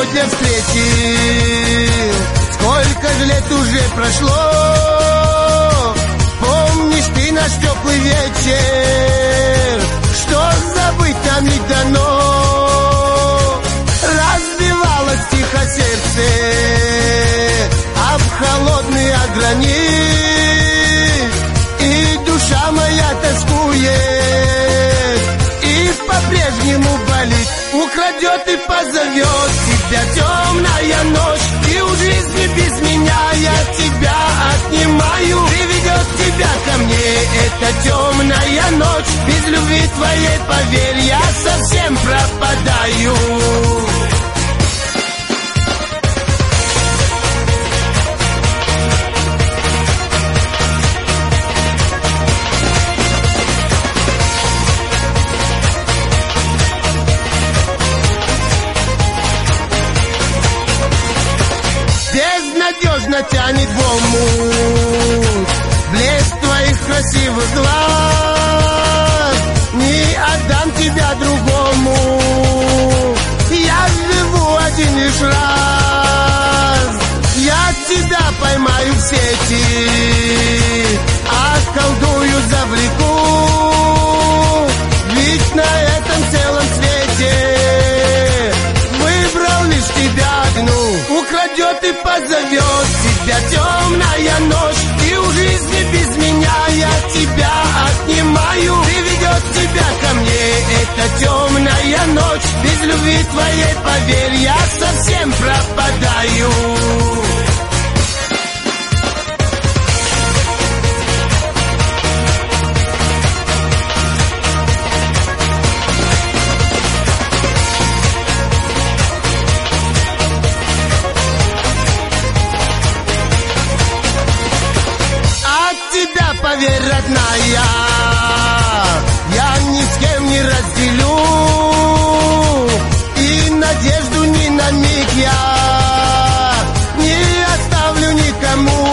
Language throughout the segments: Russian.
сегодня встретил. Сколько же лет уже прошло, помнишь ты наш теплый вечер, что забыть нам не дано. Разбивалось тихо сердце об холодный гранит, и душа моя тоскует, и по-прежнему болит. Украдет и позовет тебя темная ночь, и у жизни без меня я тебя отнимаю. Приведет тебя ко мне эта темная ночь, без любви твоей, поверь, я совсем пропадаю. Безнадежно тянет в омут блеск твоих красивых глаз. Не отдам тебя другому, я живу один лишь раз. Я тебя поймаю в сети, околдую, завлеку, ведь на этом целом свете выбрал лишь тебя одну. Украдет и позовет тебя темная ночь, и у жизни без меня я тебя отнимаю. Приведет тебя ко мне эта темная ночь, без любви твоей, поверь, я совсем пропадаю. Поверь, родная, я ни с кем не разделю, и надежду ни на миг я не оставлю никому.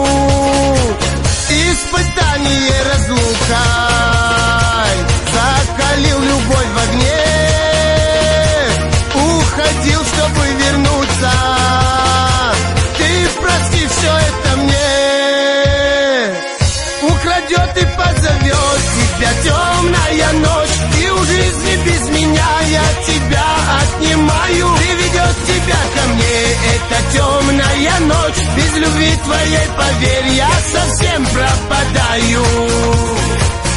Испытание разлукой закалил любовь в огне, уходил, чтобы вернуться. Ты прости все это мне. Украдет и позовет тебя темная ночь, и у жизни без меня я тебя отнимаю. Приведет тебя ко мне эта темная ночь, без любви твоей, поверь, я совсем пропадаю.